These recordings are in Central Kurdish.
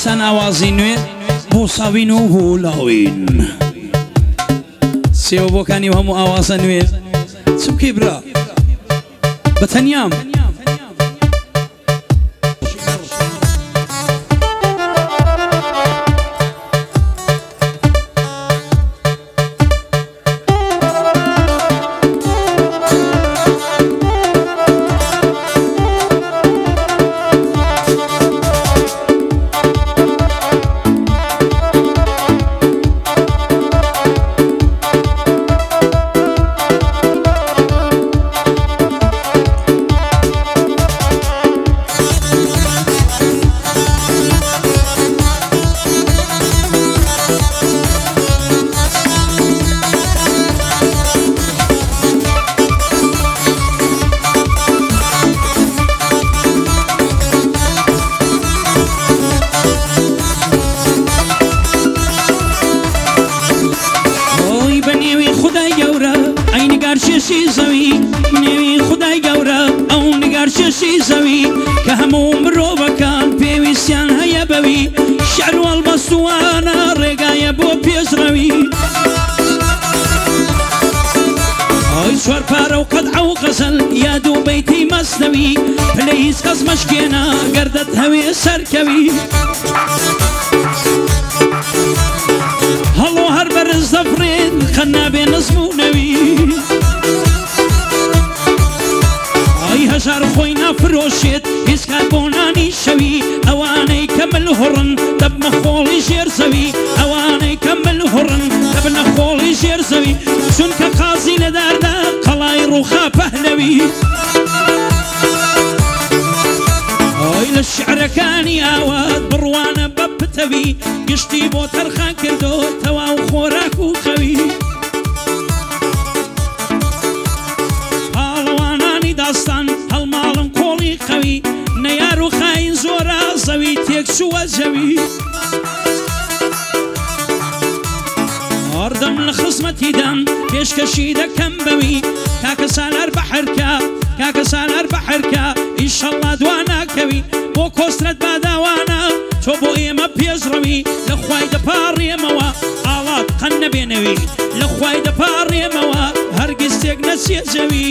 دیسان ئاوازی نوێ بۆ ساوین و بۆ لاوین سێوە بۆکانی و هەموو ئاوازە نوێ چ بکەی برا بەتەنیام شي زوي كهموم روبكان بيويسيان هيا بوي شعر والبستوانا رقايا بو بيزروي هاي شوار بارو قدعة وغزل يا دو بيتي مصنوي بليز قز مشكينا قردت هوي سركوي هلو هربر الزفرين خنا بين اسمونوي هزار خوينا فروشت اسكال بوناني شوي اواني كمل هرن دب مخولي جير زوي اواني كمل هرن دب مخولي جير زوي شنك قاضي لداردا قلاي روخا پهلوي هاي للشعر كاني اواد بروانا ببتوي قشتي بو ترخان كردو تواو خوراك وخوي داستان هەڵماڵم کۆڵی خەوی نەیار و خاین زۆرە زەوی تێک چووە زەوی هەردەم لە خزمەتیدەم پێشکەشی دەکەم بەوی کاکە سالار بەحرکە کاکە سالار بەحرکە ئیشەڵڵا دواناکەوی بۆ کۆسترەت باداوانە تۆ بۆ ئێمە پێزڕەوی لە خوای دەپاڕێمەوە ئاڵات قەن نەبێنەوی لە خوای دەپاڕێمەوە هەرگیز تێک نەچێ زەوی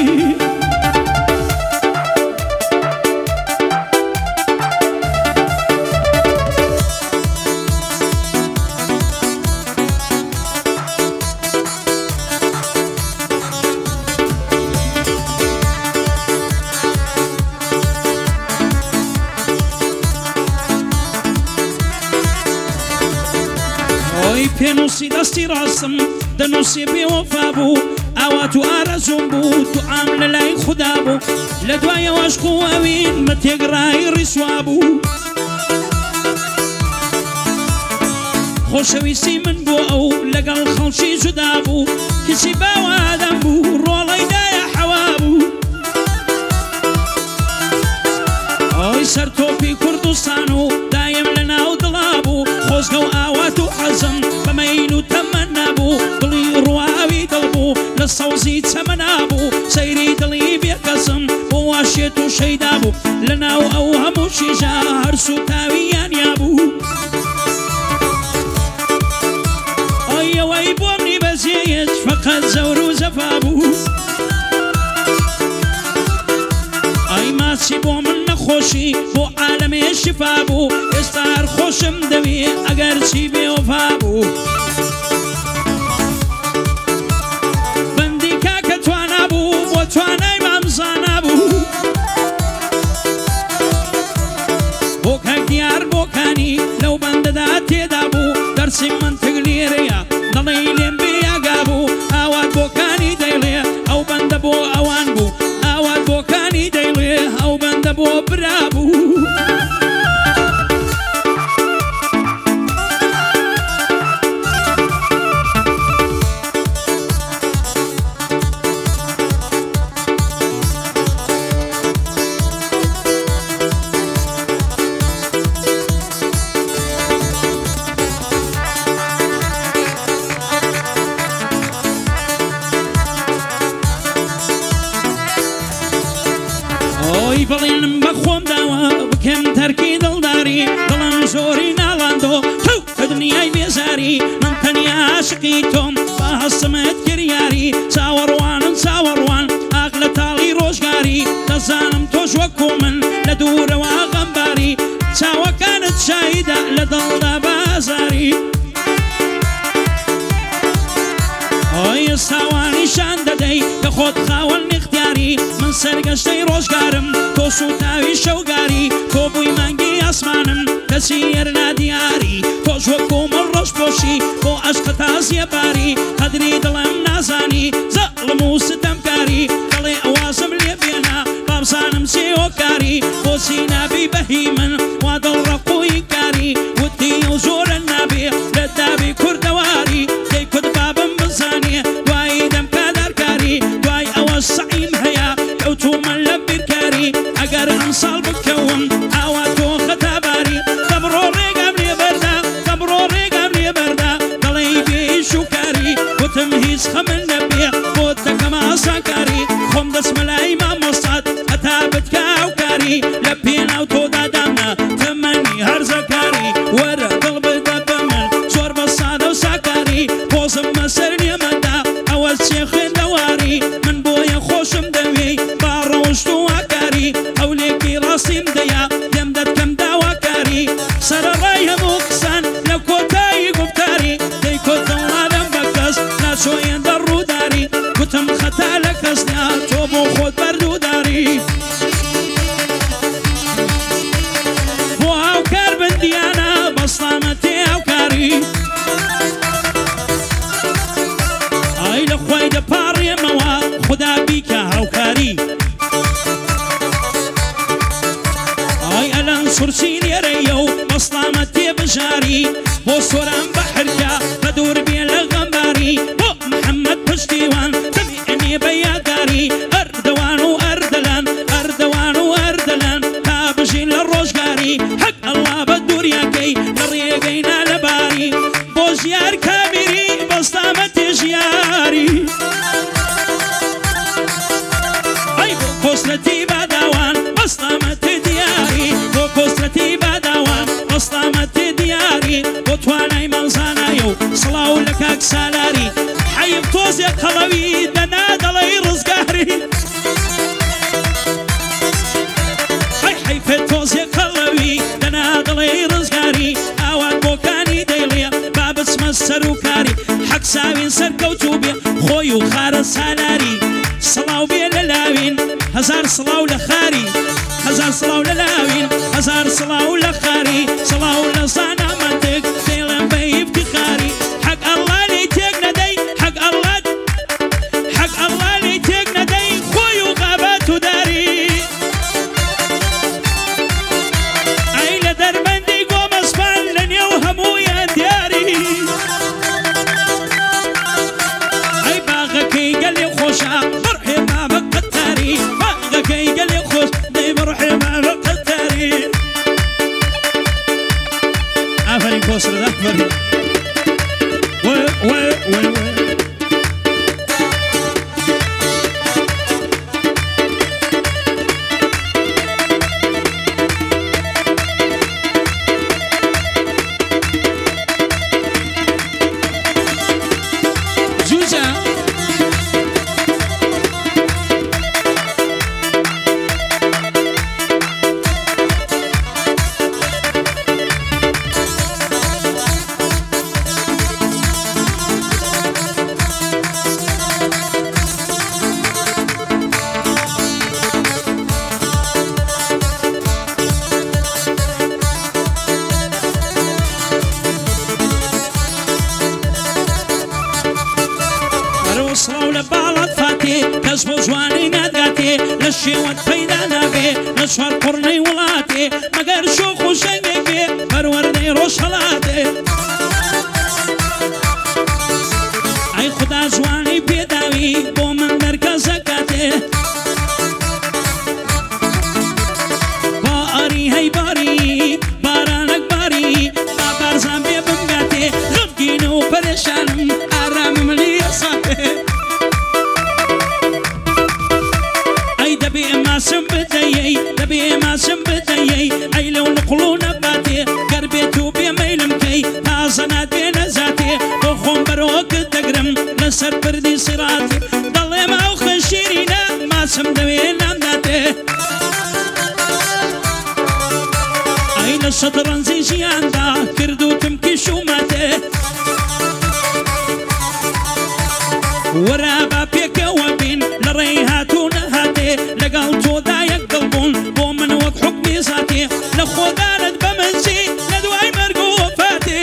پێنووسی دەستی ڕاستم دەنووسێ بێوەفا بوو ئاوات و ئارەزوم بوو دوعام لە لای خودا بوو لە دوایەوەش قووەوین بە تێگڕای ڕیسوا بوو خۆشەویستی من بۆ ئەو لەگەڵ خەڵکی جودا بوو کچی باوادەم بوو ڕۆڵەی دایە حەوا بوو ئەوی سەر تۆپی کوردستان و دایم لە ناو دڵا بوو خۆزگە و ئاوات و حەزم بەمەین و تەمەنا بوو دڵی ڕواوی دڵ بوو لە سەوزی چەمەنا بوو سەیری دڵی بێکەسم بۆ واشێت و شەیدا بوو لە ناو ئەو هەموو شیژە هەرس و تاوییانیا بوو ئەوەی بۆ منی بەزێت فەقەت زەور و زەفا بوو ئەی ماچی بۆ من نەخۆشی بۆ عالەمێ شفا بوو ئێستا هەر خۆشم دەوێ ئەگەر چی بێوەفا بوو بەندی کاکە توانا بوو بۆ توانای مامزانا بوو بۆ کاک دیار بۆکانی لەو بەندەدا تێدا بوو دەرسی منتگ لێرەیە دەڵێ لێم بێیاگا بوو ئاوات بۆکانی دەیڵێ ئەو بەندە بۆ ئەوان بوو ئاوات بۆکانی دەیڵێ ئەو بەندە بۆ برا بوو بڵێنم بە خۆم داوە بکەم تەرکی دڵداری دڵم زۆری ناڵاندۆ دنیای بێزاری من تەنیا عاشقی تۆم با هەستمت کریاری چاوەڕوانم چاوەڕوان ئاق لە تاڵی ڕۆژگاری دەزانم تۆش وەکو من لە دوورەوە غەمباری چاوەکانت شایدە لە دڵدا بازاری ئۆی ئێستاوانیشان دەدەی کە خۆت خاوەن اختیاری من سەرگەشتەی ڕۆژگارم تۆ سوتاوی شەوگاری تۆ بووی مانگی ئاسمانم کەسی هێرنا دیاری تۆش وەکو من ڕۆژپۆشی بۆ عەشقت تازیەباری قەدری دڵم نازانی زەڵم و ستەمکاری دەڵێ ئەوازم لێ بێنا بابزانم چێ هۆکاری بۆچی نابی بەهی من وا دڵڕەقووی کاری وتی و زۆرە نابێ لە دابی کوردەواری دەی کورد بابم بزانێ دوایی دەمکا دەرکاری دوای ئەوە سەعیم هەیە کەوتومە لە بیرکاری ئەگەر ئەمساڵ بکەوم ئاوا تۆ خەتاباری دەبڕۆ ڕێگام لێ بەردا دەبڕۆ ڕێگام لێ بەردا دەڵێ بێئیش و کاری وتم هیچ خەمن نەبێ بۆت دەکەم ئاسانکاری خۆم دەسمەلای مامۆستات هەتا بتکە ئەوکاری لە پێناو تۆدا دامنا تەمەنی هەرزەکاری وەرە دڵ بدە بە من زۆر بە سادە و ساکاری پۆزم مەسەر نێمەدا ئەوە چێ خوێندەواری من بۆیە خۆشم دەوێ با ڕەوشت و ئاکاری هەولێکی ڕاستیم دەیە دێم دەتکەم داواکاری سەرەڕای هەموو قسان لە کۆتایی گوفتاری دەی کۆتەڵادەم بە کەس ناچۆیەندە ڕووداری گوتم خەتا لە کەس نیا تۆ بۆ خۆت بەردووداری بۆ هاوکار بندیانە بەسڵامەتێ هاوکاری ئای لە خوای دەپاڕێمەوە خودا بیکە هاوکاری ئای ئەلەن سورچی لێرەیە و بەسڵامەتێ بژاری بۆ سۆران بە حرکە بە دوور بێ لە غەمباری بۆ محەممەد پشتیوان دەمێنێ بە یاداری ئەردەوان و ئەردەلان ئەردەوان و ئەردەلان تا بژین لە ڕۆژگاری حەق ئەڵڵا بە دووریەکەی لە ڕێگەی نالەباری بۆ ژیار کامیری بەستامەتێ ژیاری ئەی بۆ کۆسرەتی باداوان بەستامەتێ دیاری بۆ کۆسرەتی باداوان بەستامەتێ دیاری بۆ توانای مەڵزانایە و سڵاو لە کاک سالاری حەیب تۆزێ قەڵەوی دەنا دەڵێی ڕزگاری ئەی حەیفێ تۆزێ قەڵەوی دەنا دەڵێی ڕزگاری ئاوان بۆکانی دەیڵێ با بچمە سەر و کاری حەق ساوین سەرکەوتوو بێ خۆی و خارە سالاری سڵاو بێ لە لاوین هەزار سڵاو لە خاری هەزار سڵاو لە لاوین هەزار سڵاو لە خاری سڵاو لە زانامەتێک دێڵێم بە ئیفتیخاری حەق ئەڵڵا لێی تێک نەدەی حەق ئەڵڵا لێی تێک نەدەی خۆی و غابات و داری ئەی لە دەربەندی گۆمەسپان لە نێو هەموویان دیاری ئەی باغەکەی گەلێ خۆشە بڕحێ مامە قەتاری باغەکەی گەلێ خۆش دەی بڕحێ مامە قەتاری ئافرین کۆسرە ئافرین سڵاو لە باڵات فاتێ کەس بۆ جوانی نادگاتێ لە شێوەت پەیدا نابێ لە چوار قوڕنەی وڵاتێ مەگەر شۆخ و شەنگێک بێ پەروەردەی ڕۆژ هەڵاتێ ئەی خودا جوانی پێداوی بۆ من دەرکە زەکاتێ با ئاری هەی باری بارانەک باری با بارزان بێ بمگاتێ غەمگین و پەرێشانم ئارامم لێ ساتێ ماسم بدەیەی دەبێ ماسم بدەیەی ئەی لەو نقڵ و نەباتێ گەر بێ هاتي بخون بروك تقرم لسر بردي صراطي ضلي ما وخشيرينا ما سمدوين عمداتي أين الشطرنزي جياندا كردو تمكي شوماتي ورابا بيك وبين لريهاتو نهاتي لقال تودا يقلبون بو من وقت حكمي ذاتي لخودانت بمنزي لدواي مرقوفاتي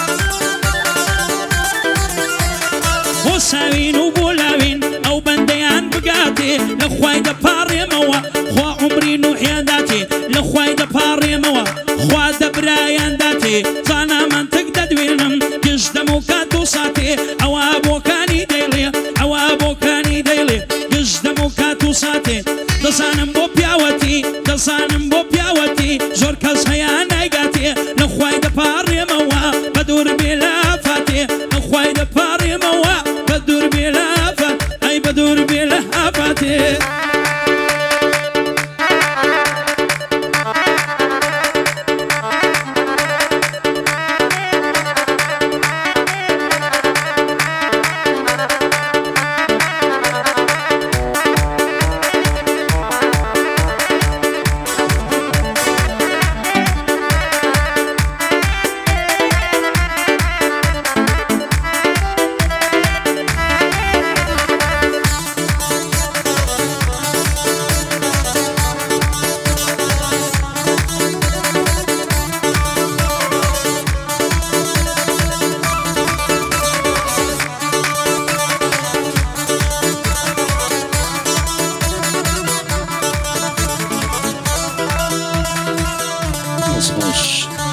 وساوين وبولاوين او بنديان بقاتي لخواي دباري موا خوا عمري نوحياداتي لخواي دباري موا خوا دبرايان داتي زانا من تقدد وينم يجدمو كاتو ساتي عوابو كاني ديلي عوابو كاني ديلي يجدمو كاتو ساتي دزانم بو بياوتي دزانم بو بياوتي زور كاس هيا نايقاتي لخواي دباري موا بدور بلا فاتي لخواي دباري موا بدور بلا فاتي اي بدور بلا فاتي خوش